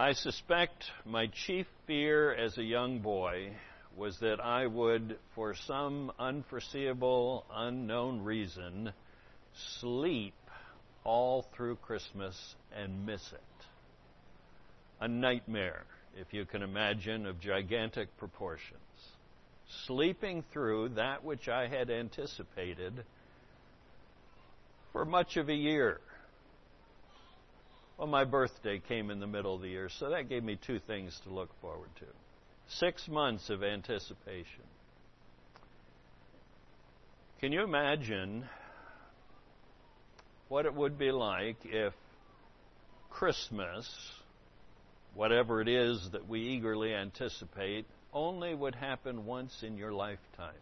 I suspect my chief fear as a young boy was that I would, for some unforeseeable, unknown reason, sleep all through Christmas and miss it. A nightmare, if you can imagine, of gigantic proportions. Sleeping through that which I had anticipated for much of a year. Well, my birthday came in the middle of the year, so that gave me two things to look forward to. 6 months of anticipation. Can you imagine what it would be like if Christmas, whatever it is that we eagerly anticipate, only would happen once in your lifetime?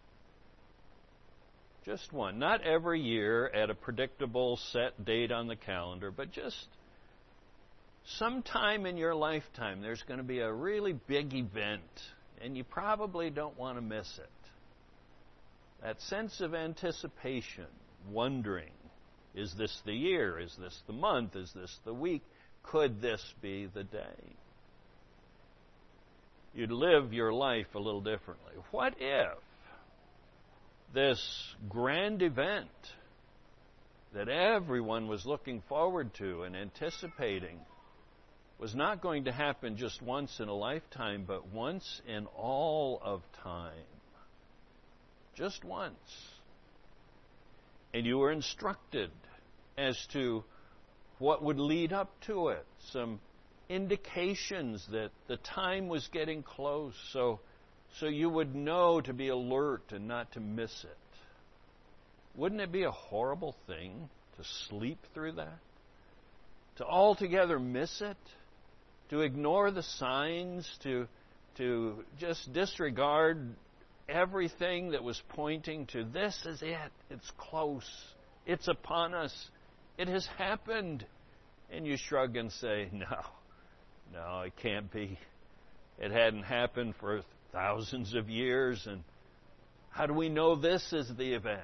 Just one. Not every year at a predictable set date on the calendar, but just sometime in your lifetime there's going to be a really big event, and you probably don't want to miss it. That sense of anticipation, wondering, is this the year? Is this the month? Is this the week? Could this be the day? You'd live your life a little differently. What if this grand event that everyone was looking forward to and anticipating was not going to happen just once in a lifetime, but once in all of time? Just once. And you were instructed as to what would lead up to it, some indications that the time was getting close, so you would know to be alert and not to miss it. Wouldn't it be a horrible thing to sleep through that? To altogether miss it? To ignore the signs? To just disregard everything that was pointing to this is it, it's close, it's upon us, it has happened? And you shrug and say, no, it can't be. It hadn't happened for thousands of years, and how do we know this is the event?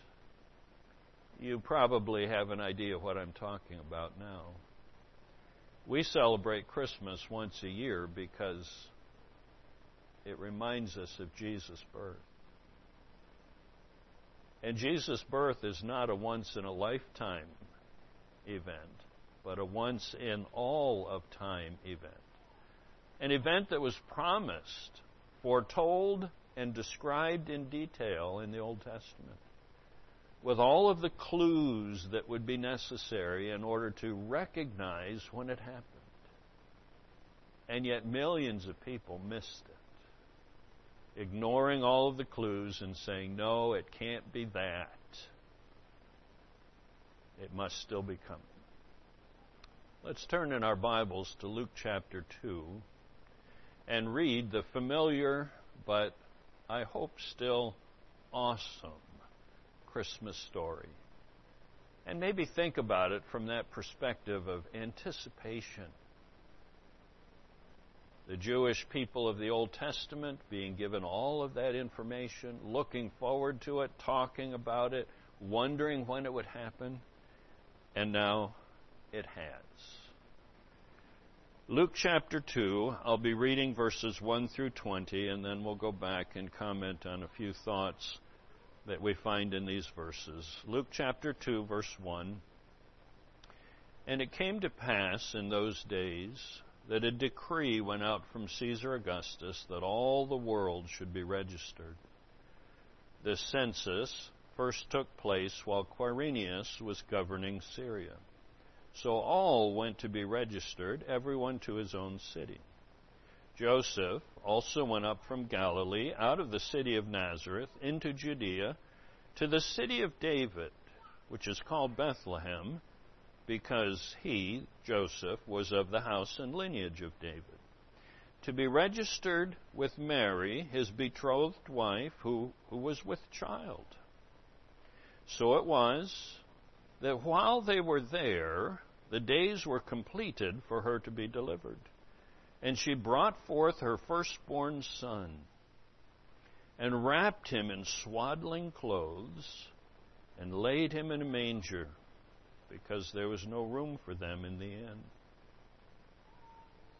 You probably have an idea what I'm talking about now. We celebrate Christmas once a year because it reminds us of Jesus' birth. And Jesus' birth is not a once-in-a-lifetime event, but a once-in-all-of-time event. An event that was promised, foretold, and described in detail in the Old Testament, with all of the clues that would be necessary in order to recognize when it happened. And yet millions of people missed it, ignoring all of the clues and saying, no, it can't be that. It must still be coming. Let's turn in our Bibles to Luke chapter 2 and read the familiar, but I hope still awesome, Christmas story. And maybe think about it from that perspective of anticipation. The Jewish people of the Old Testament being given all of that information, looking forward to it, talking about it, wondering when it would happen, and now it has. Luke chapter 2, I'll be reading verses 1 through 20, and then we'll go back and comment on a few thoughts that we find in these verses. Luke chapter 2, verse 1. And it came to pass in those days that a decree went out from Caesar Augustus that all the world should be registered. The census first took place while Quirinius was governing Syria. So all went to be registered, everyone to his own city. Joseph also went up from Galilee, out of the city of Nazareth, into Judea, to the city of David, which is called Bethlehem, because he, Joseph, was of the house and lineage of David, to be registered with Mary, his betrothed wife, who was with child. So it was that while they were there, the days were completed for her to be delivered. And she brought forth her firstborn son, and wrapped him in swaddling clothes, and laid him in a manger, because there was no room for them in the inn.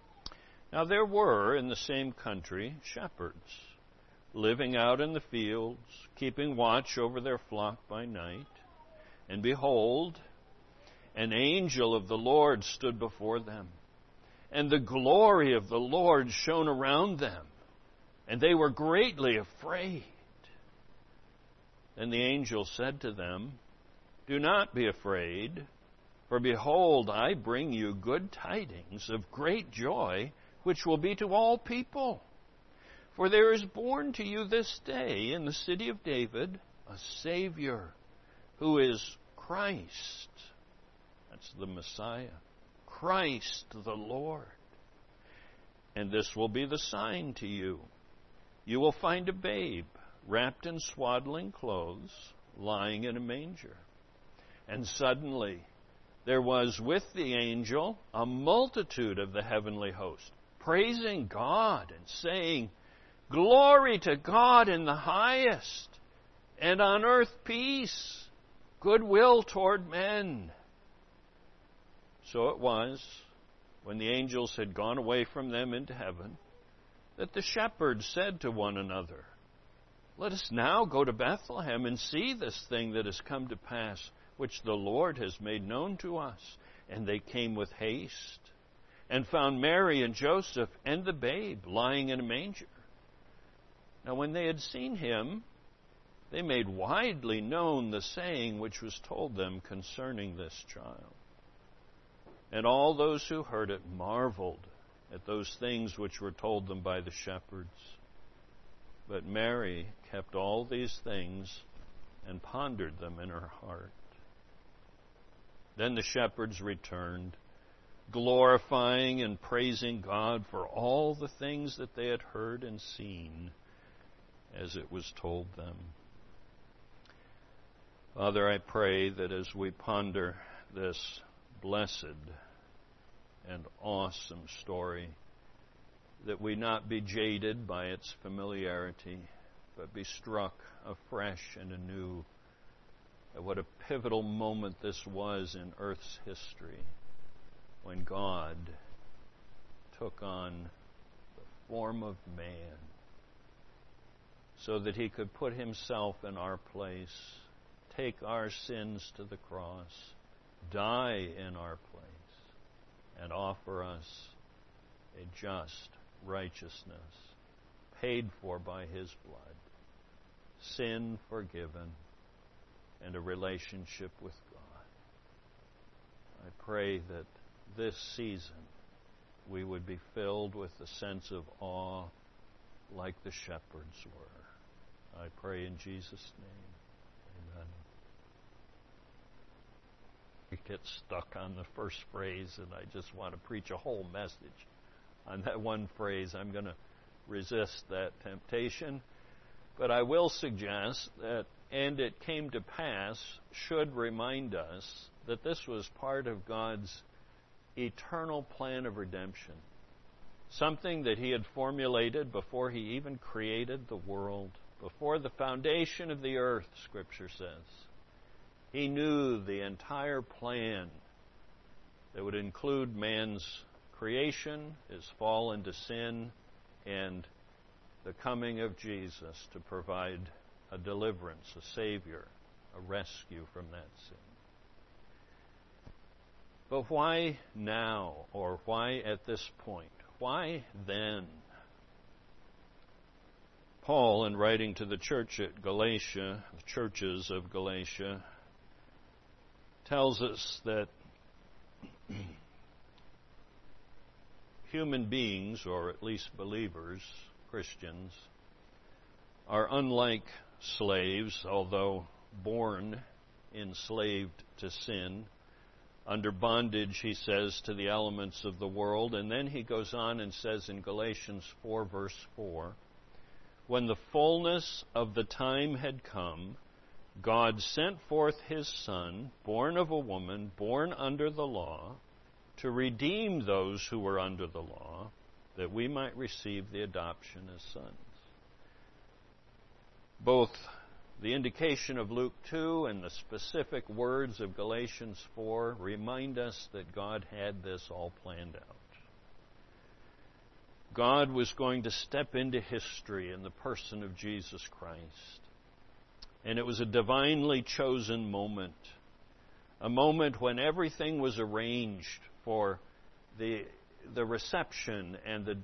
Now there were in the same country shepherds, living out in the fields, keeping watch over their flock by night. And behold, an angel of the Lord stood before them, and the glory of the Lord shone around them, and they were greatly afraid. Then the angel said to them, "Do not be afraid, for behold, I bring you good tidings of great joy, which will be to all people. For there is born to you this day in the city of David a Savior, who is Christ." That's the Messiah. Christ the Lord. "And this will be the sign to you. You will find a babe wrapped in swaddling clothes, lying in a manger." And suddenly there was with the angel a multitude of the heavenly host, praising God and saying, "Glory to God in the highest, and on earth peace, goodwill toward men." So it was, when the angels had gone away from them into heaven, that the shepherds said to one another, "Let us now go to Bethlehem and see this thing that has come to pass, which the Lord has made known to us." And they came with haste, and found Mary and Joseph and the babe lying in a manger. Now when they had seen him, they made widely known the saying which was told them concerning this child. And all those who heard it marveled at those things which were told them by the shepherds. But Mary kept all these things and pondered them in her heart. Then the shepherds returned, glorifying and praising God for all the things that they had heard and seen, as it was told them. Father, I pray that as we ponder this blessed and awesome story, that we not be jaded by its familiarity, but be struck afresh and anew at what a pivotal moment this was in Earth's history, when God took on the form of man so that he could put himself in our place, take our sins to the cross, die in our place, and offer us a just righteousness paid for by his blood, sin forgiven, and a relationship with God. I pray that this season we would be filled with a sense of awe like the shepherds were. I pray in Jesus' name. Amen. We get stuck on the first phrase, and I just want to preach a whole message on that one phrase. I'm going to resist that temptation. But I will suggest that "and it came to pass" should remind us that this was part of God's eternal plan of redemption, something that he had formulated before he even created the world, before the foundation of the earth, Scripture says. He knew the entire plan that would include man's creation, his fall into sin, and the coming of Jesus to provide a deliverance, a Savior, a rescue from that sin. But why now, or why at this point? Why then? Paul, in writing to the church at Galatia, the churches of Galatia, tells us that human beings, or at least believers, Christians, are unlike slaves, although born enslaved to sin, under bondage, he says, to the elements of the world. And then he goes on and says in Galatians 4, verse 4, "When the fullness of the time had come, God sent forth his Son, born of a woman, born under the law, to redeem those who were under the law, that we might receive the adoption as sons." Both the indication of Luke 2 and the specific words of Galatians 4 remind us that God had this all planned out. God was going to step into history in the person of Jesus Christ. And it was a divinely chosen moment, a moment when everything was arranged for the reception and the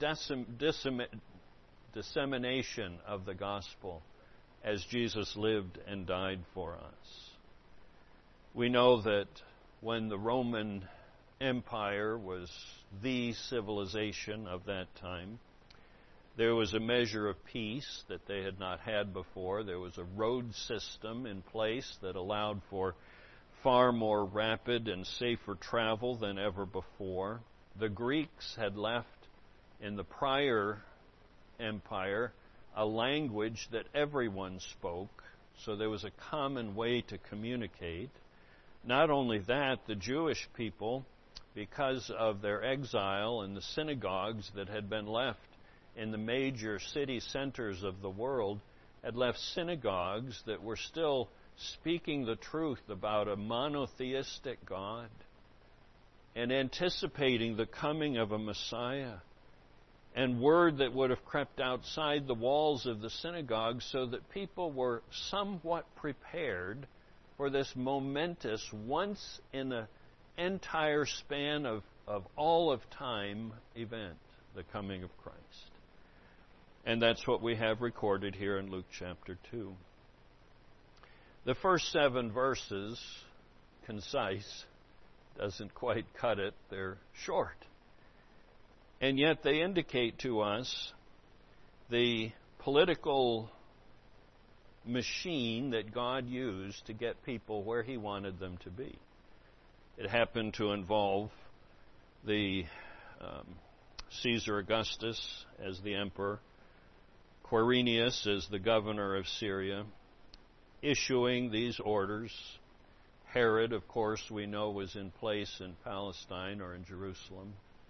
dissemination of the gospel as Jesus lived and died for us. We know that when the Roman Empire was the civilization of that time, there was a measure of peace that they had not had before. There was a road system in place that allowed for far more rapid and safer travel than ever before. The Greeks had left in the prior empire a language that everyone spoke, so there was a common way to communicate. Not only that, the Jewish people, because of their exile and the synagogues that had been left in the major city centers of the world, had left synagogues that were still speaking the truth about a monotheistic God and anticipating the coming of a Messiah, and word that would have crept outside the walls of the synagogue so that people were somewhat prepared for this momentous, once in an entire span of all of time event, the coming of Christ. And that's what we have recorded here in Luke chapter 2. The first 7 verses, concise, doesn't quite cut it. They're short. And yet they indicate to us the political machine that God used to get people where He wanted them to be. It happened to involve the Caesar Augustus as the emperor, Quirinius as the governor of Syria, issuing these orders. Herod, of course, we know was in place in Palestine or in Jerusalem.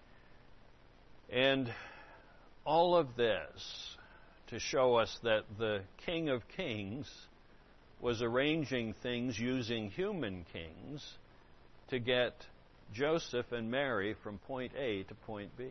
And all of this to show us that the King of Kings was arranging things using human kings to get Joseph and Mary from point A to point B.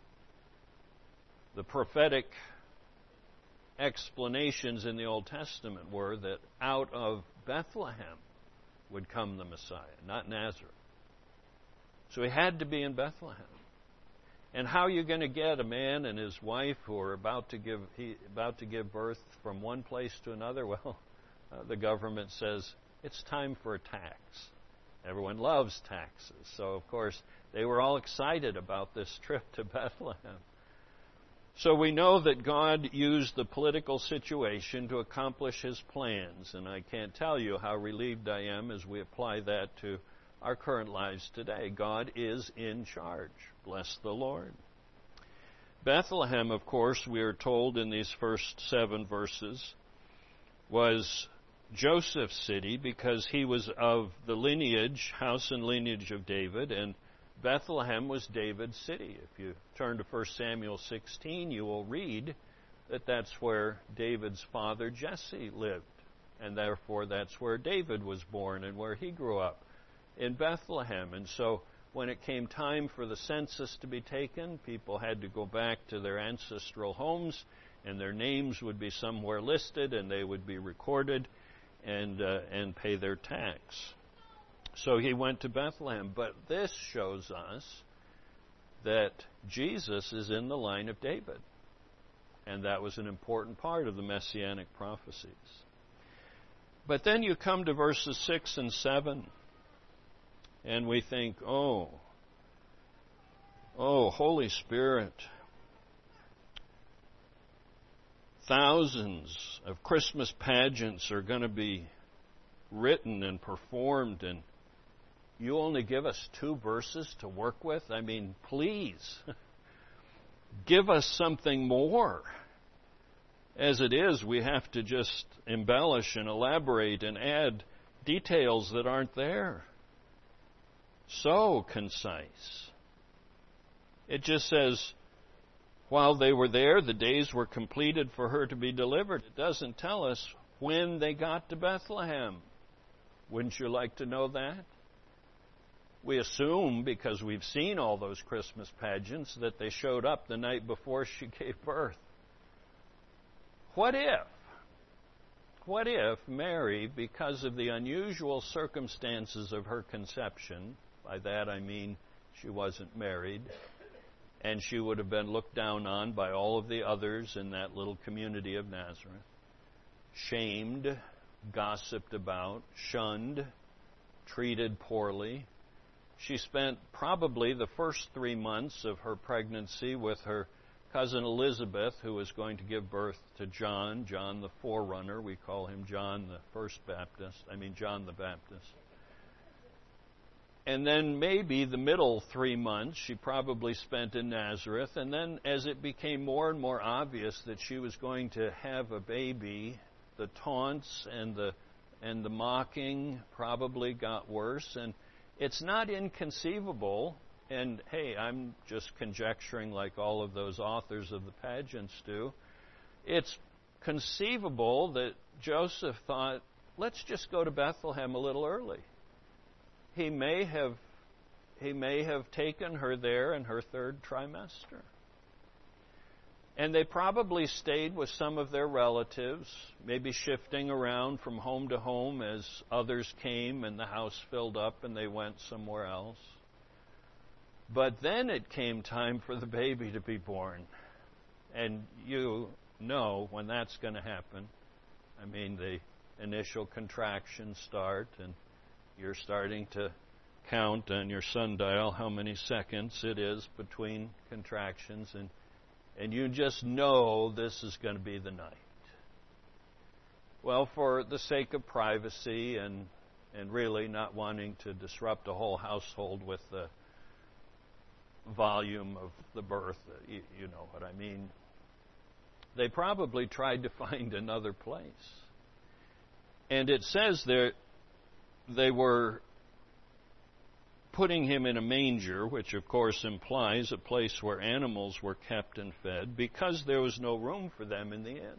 The prophetic explanations in the Old Testament were that out of Bethlehem would come the Messiah, not Nazareth. So he had to be in Bethlehem. And how are you going to get a man and his wife who are about to give birth from one place to another? Well, the government says it's time for a tax. Everyone loves taxes. So, of course, they were all excited about this trip to Bethlehem. So we know that God used the political situation to accomplish His plans. And I can't tell you how relieved I am as we apply that to our current lives today. God is in charge. Bless the Lord. Bethlehem, of course, we are told in these first 7 verses, was Joseph's city because he was of the house and lineage of David, and Bethlehem was David's city. If you turn to 1 Samuel 16, you will read that that's where David's father Jesse lived, and therefore that's where David was born and where he grew up, in Bethlehem. And so when it came time for the census to be taken, people had to go back to their ancestral homes, and their names would be somewhere listed, and they would be recorded and pay their tax. So he went to Bethlehem. But this shows us that Jesus is in the line of David, and that was an important part of the Messianic prophecies. But then you come to verses 6 and 7, and we think, oh, Holy Spirit, thousands of Christmas pageants are going to be written and performed, and you only give us 2 verses to work with? I mean, please, give us something more. As it is, we have to just embellish and elaborate and add details that aren't there. So concise. It just says, while they were there, the days were completed for her to be delivered. It doesn't tell us when they got to Bethlehem. Wouldn't you like to know that? We assume, because we've seen all those Christmas pageants, that they showed up the night before she gave birth. What if? What if Mary, because of the unusual circumstances of her conception, by that I mean she wasn't married, and she would have been looked down on by all of the others in that little community of Nazareth, shamed, gossiped about, shunned, treated poorly. She spent probably the first 3 months of her pregnancy with her cousin Elizabeth, who was going to give birth to John the forerunner. We call him John the Baptist. And then maybe the middle 3 months she probably spent in Nazareth. And then as it became more and more obvious that she was going to have a baby, the taunts and the mocking probably got worse. And it's not inconceivable, and hey, I'm just conjecturing like all of those authors of the pageants do. It's conceivable that Joseph thought, let's just go to Bethlehem a little early. He may have taken her there in her third trimester. And they probably stayed with some of their relatives, maybe shifting around from home to home as others came and the house filled up and they went somewhere else. But then it came time for the baby to be born. And you know when that's going to happen. I mean, the initial contractions start and you're starting to count on your sundial how many seconds it is between contractions, and you just know this is going to be the night. Well, for the sake of privacy and really not wanting to disrupt a whole household with the volume of the birth, you know what I mean, they probably tried to find another place. And it says there they were putting him in a manger, which of course implies a place where animals were kept and fed, because there was no room for them in the inn.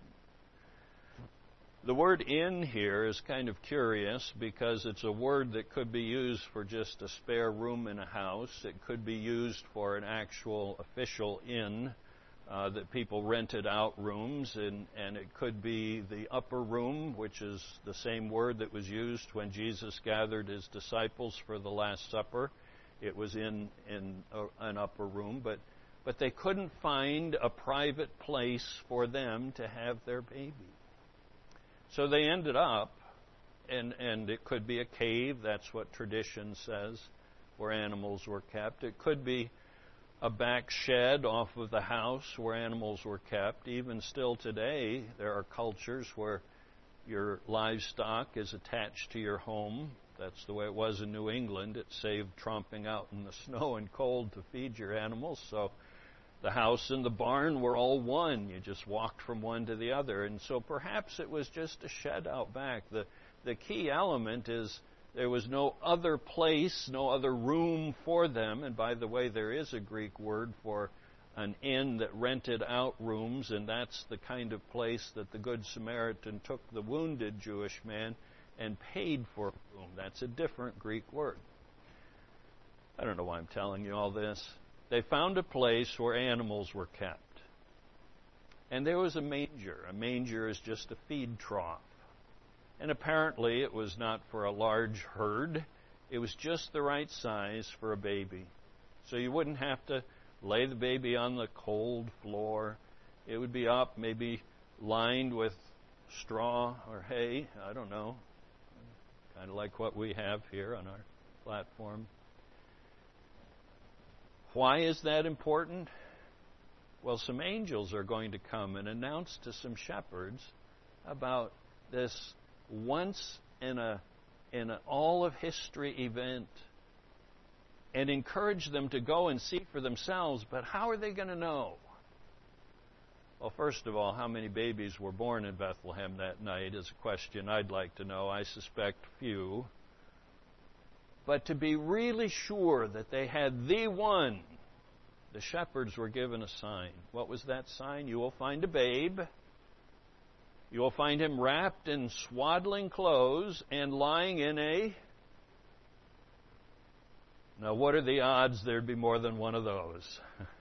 The word inn here is kind of curious because it's a word that could be used for just a spare room in a house. It could be used for an actual official inn that people rented out rooms, and it could be the upper room, which is the same word that was used when Jesus gathered his disciples for the Last Supper. It was in an upper room, but they couldn't find a private place for them to have their baby. So they ended up, and it could be a cave, that's what tradition says, where animals were kept. It could be a back shed off of the house where animals were kept. Even still today, there are cultures where your livestock is attached to your home. That's the way it was in New England. It saved tromping out in the snow and cold to feed your animals. So the house and the barn were all one. You just walked from one to the other. And so perhaps it was just a shed out back. The key element is there was no other place, no other room for them. And by the way, there is a Greek word for an inn that rented out rooms, and that's the kind of place that the Good Samaritan took the wounded Jewish man and paid for a room. That's a different Greek word. I don't know why I'm telling you all this. They found a place where animals were kept. And there was a manger. A manger is just a feed trough. And apparently it was not for a large herd. It was just the right size for a baby. So you wouldn't have to lay the baby on the cold floor. It would be up, maybe lined with straw or hay. I don't know. Kind of like what we have here on our platform. Why is that important? Well, some angels are going to come and announce to some shepherds about this once in all of history event, and encourage them to go and see for themselves. But how are they going to know? Well, first of all, how many babies were born in Bethlehem that night is a question I'd like to know. I suspect few. But to be really sure that they had the one, the shepherds were given a sign. What was that sign? You will find a babe. You will find him wrapped in swaddling clothes and lying in a Now, what are the odds there'd be more than one of those?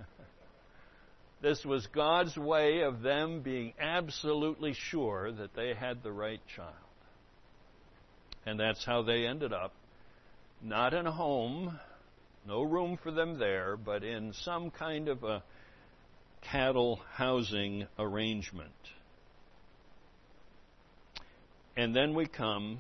This was God's way of them being absolutely sure that they had the right child. And that's how they ended up, not in a home, no room for them there, but in some kind of a cattle housing arrangement. And then we come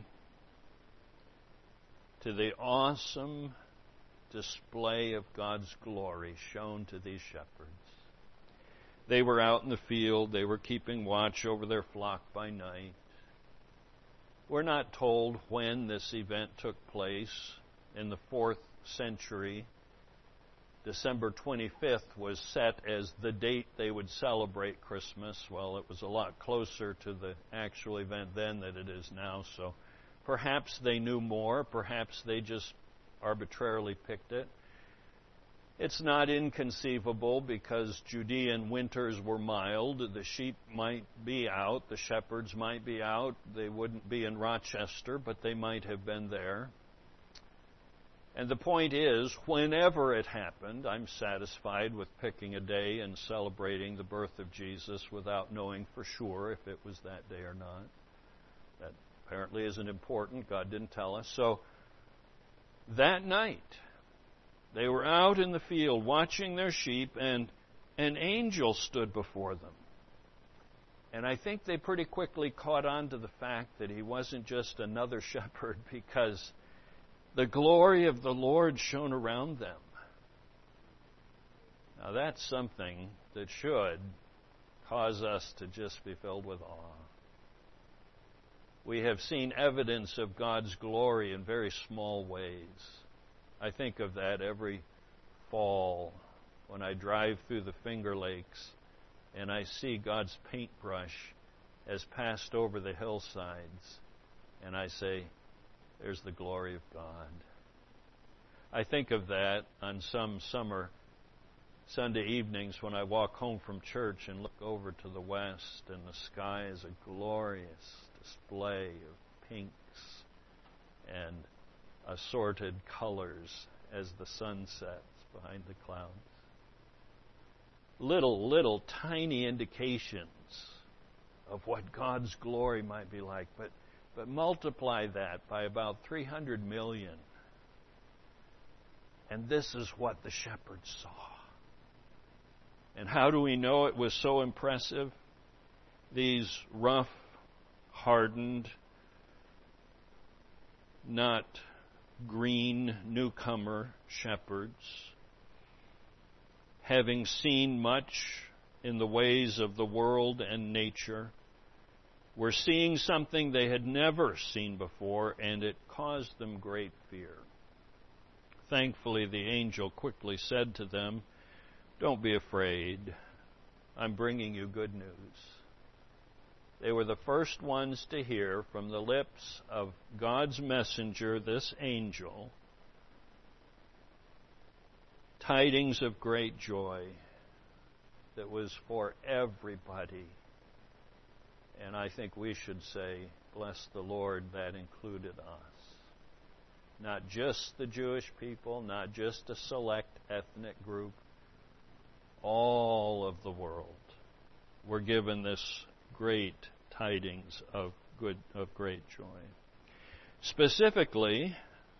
to the awesome display of God's glory shown to these shepherds. They were out in the field. They were keeping watch over their flock by night. We're not told when this event took place. In the 4th century, December 25th was set as the date they would celebrate Christmas. Well, it was a lot closer to the actual event then than it is now, so perhaps they knew more. Perhaps they just arbitrarily picked it. It's not inconceivable because Judean winters were mild. The sheep might be out. The shepherds might be out. They wouldn't be in Rochester, but they might have been there. And the point is, whenever it happened, I'm satisfied with picking a day and celebrating the birth of Jesus without knowing for sure if it was that day or not. That apparently isn't important. God didn't tell us. So that night, they were out in the field watching their sheep, and an angel stood before them. And I think they pretty quickly caught on to the fact that he wasn't just another shepherd, because the glory of the Lord shone around them. Now that's something that should cause us to just be filled with awe. We have seen evidence of God's glory in very small ways. I think of that every fall when I drive through the Finger Lakes and I see God's paintbrush as passed over the hillsides, and I say, there's the glory of God. I think of that on some summer Sunday evenings when I walk home from church and look over to the west, and the sky is a glorious display of pinks and assorted colors as the sun sets behind the clouds. Little tiny indications of what God's glory might be like, but multiply that by about 300 million. And this is what the shepherds saw. And how do we know it was so impressive? These rough, hardened, not green newcomer shepherds, having seen much in the ways of the world and nature, were seeing something they had never seen before, and it caused them great fear. Thankfully, the angel quickly said to them, "Don't be afraid. I'm bringing you good news." They were the first ones to hear from the lips of God's messenger, this angel, tidings of great joy that was for everybody. And I think we should say, bless the Lord, that included us. Not just the Jewish people, not just a select ethnic group. All of the world were given this great tidings of great joy. Specifically,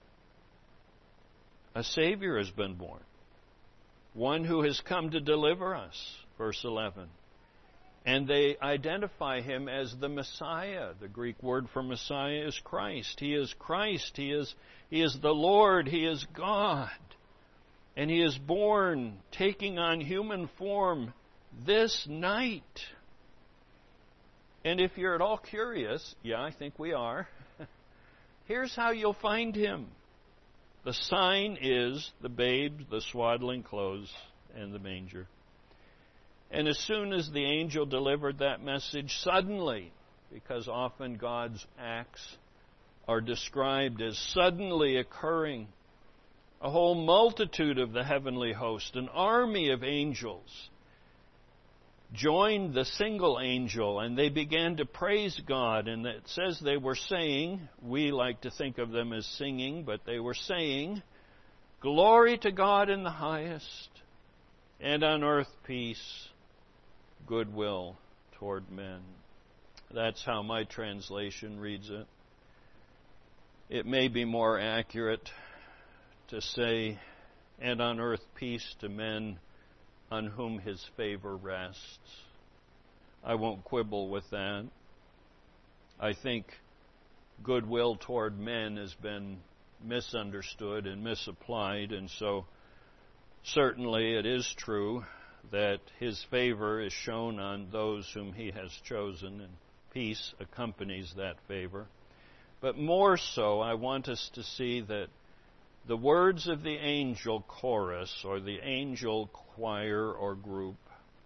a Savior has been born. One who has come to deliver us, verse 11. And they identify him as the Messiah. The Greek word for Messiah is Christ. He is Christ. He is the Lord. He is God. And he is born, taking on human form this night. And if you're at all curious, yeah, I think we are, here's how you'll find him. The sign is the babe, the swaddling clothes, and the manger. And as soon as the angel delivered that message, suddenly, because often God's acts are described as suddenly occurring, a whole multitude of the heavenly host, an army of angels, joined the single angel, and they began to praise God. And it says they were saying, we like to think of them as singing, but they were saying, Glory to God in the highest, and on earth peace, goodwill toward men. That's how my translation reads it. It may be more accurate to say, and on earth peace to men on whom his favor rests. I won't quibble with that. I think goodwill toward men has been misunderstood and misapplied, and so certainly it is true that his favor is shown on those whom he has chosen, and peace accompanies that favor. But more so, I want us to see that the words of the angel chorus, or the angel choir or group,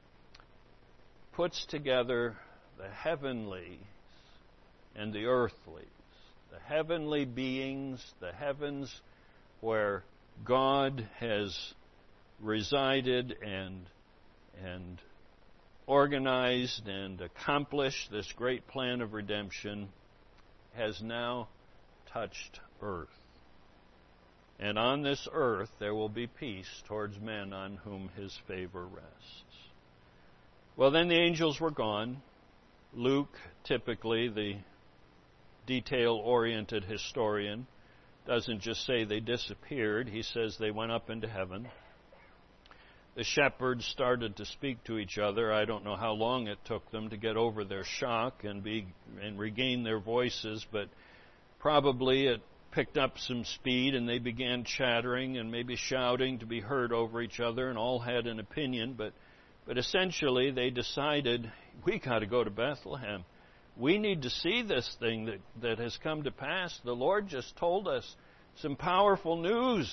puts together the heavenlies and the earthlies. The heavenly beings, the heavens where God has resided and organized and accomplished this great plan of redemption, has now touched earth. And on this earth there will be peace towards men on whom his favor rests. Well, then the angels were gone. Luke, typically the detail-oriented historian, doesn't just say they disappeared. He says they went up into heaven. The shepherds started to speak to each other. I don't know how long it took them to get over their shock and regain their voices, but probably it picked up some speed and they began chattering and maybe shouting to be heard over each other, and all had an opinion, but essentially they decided, we got to go to Bethlehem. We need to see this thing that has come to pass. The Lord just told us some powerful news.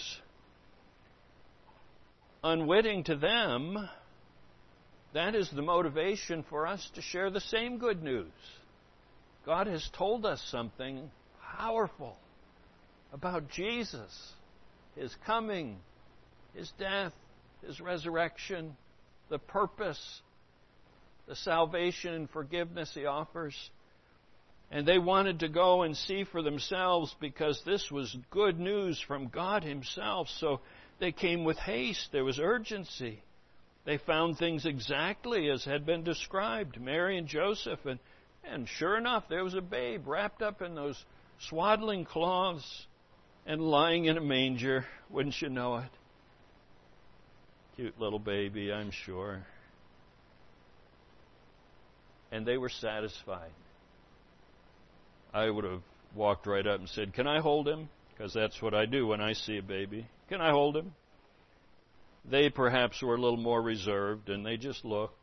Unwitting to them, that is the motivation for us to share the same good news. God has told us something powerful about Jesus, His coming, His death, His resurrection, the purpose, the salvation and forgiveness He offers. And they wanted to go and see for themselves because this was good news from God Himself. So they came with haste. There was urgency. They found things exactly as had been described, Mary and Joseph. And sure enough, there was a babe wrapped up in those swaddling cloths and lying in a manger. Wouldn't you know it? Cute little baby, I'm sure. And they were satisfied. I would have walked right up and said, "Can I hold him?" Because that's what I do when I see a baby. "Can I hold him?" They perhaps were a little more reserved, and they just looked,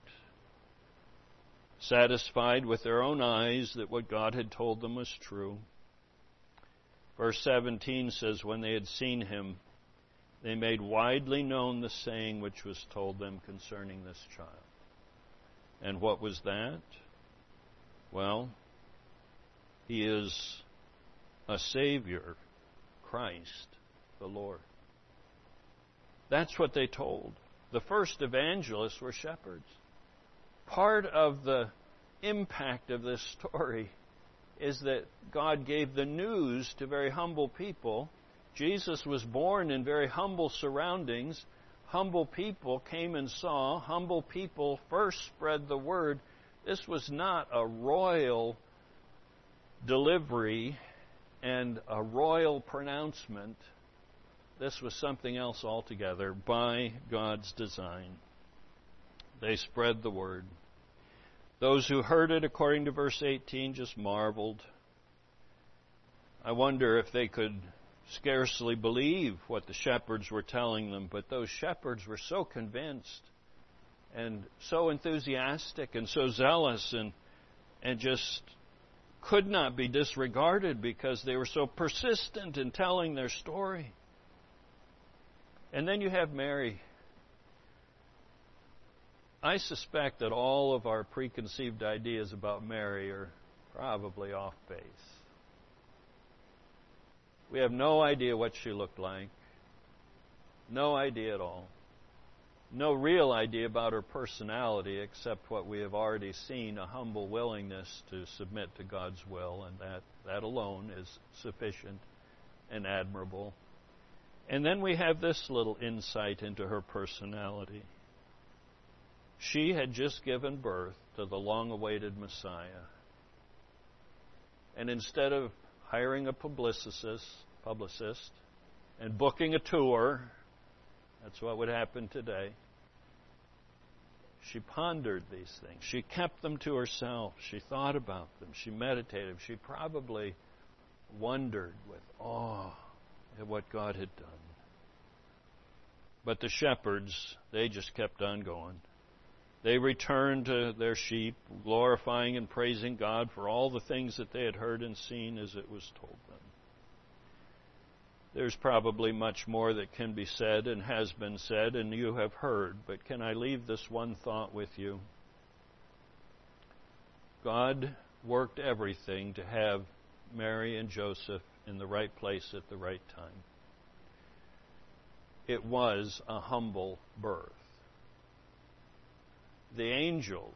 satisfied with their own eyes that what God had told them was true. Verse 17 says, when they had seen him, they made widely known the saying which was told them concerning this child. And what was that? Well, He is a Savior, Christ the Lord. That's what they told. The first evangelists were shepherds. Part of the impact of this story is that God gave the news to very humble people. Jesus was born in very humble surroundings. Humble people came and saw. Humble people first spread the word. This was not a royal delivery and a royal pronouncement. This was something else altogether by God's design. They spread the word. Those who heard it, according to verse 18, just marveled. I wonder if they could scarcely believe what the shepherds were telling them, but those shepherds were so convinced and so enthusiastic and so zealous and just could not be disregarded because they were so persistent in telling their story. And then you have Mary. I suspect that all of our preconceived ideas about Mary are probably off base. We have no idea what she looked like. No idea at all. No real idea about her personality except what we have already seen, a humble willingness to submit to God's will, and that alone is sufficient and admirable. And then we have this little insight into her personality. She had just given birth to the long-awaited Messiah. And instead of hiring a publicist and booking a tour, that's what would happen today, she pondered these things. She kept them to herself. She thought about them. She meditated. She probably wondered with awe at what God had done. But the shepherds, they just kept on going. They returned to their sheep, glorifying and praising God for all the things that they had heard and seen as it was told them. There's probably much more that can be said and has been said and you have heard, but can I leave this one thought with you? God worked everything to have Mary and Joseph in the right place at the right time. It was a humble birth. The angels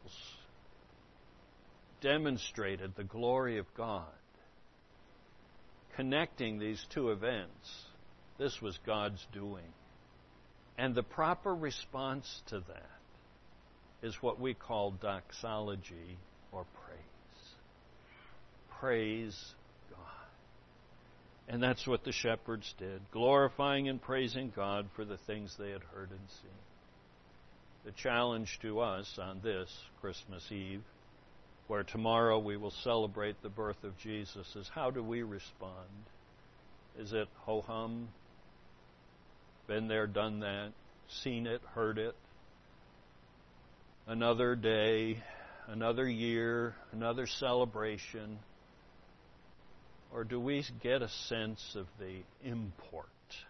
demonstrated the glory of God. Connecting these two events, this was God's doing. And the proper response to that is what we call doxology or praise. Praise God. And that's what the shepherds did, glorifying and praising God for the things they had heard and seen. The challenge to us on this Christmas Eve, where tomorrow we will celebrate the birth of Jesus, is how do we respond? Is it ho-hum? Been there, done that, seen it, heard it? Another day, another year, another celebration? Or do we get a sense of the import?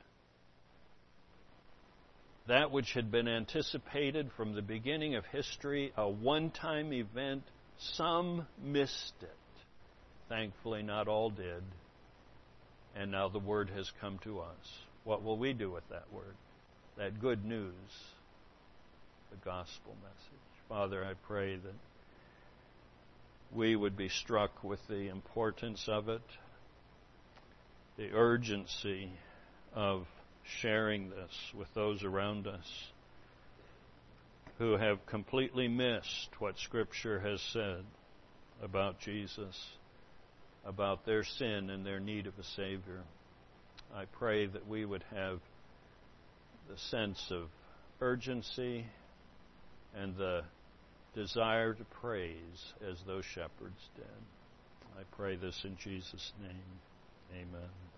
That which had been anticipated from the beginning of history, a one-time event, some missed it. Thankfully, not all did. And now the word has come to us. What will we do with that word? That good news, the gospel message. Father, I pray that we would be struck with the importance of it, the urgency of sharing this with those around us who have completely missed what Scripture has said about Jesus, about their sin and their need of a Savior. I pray that we would have the sense of urgency and the desire to praise as those shepherds did. I pray this in Jesus' name. Amen.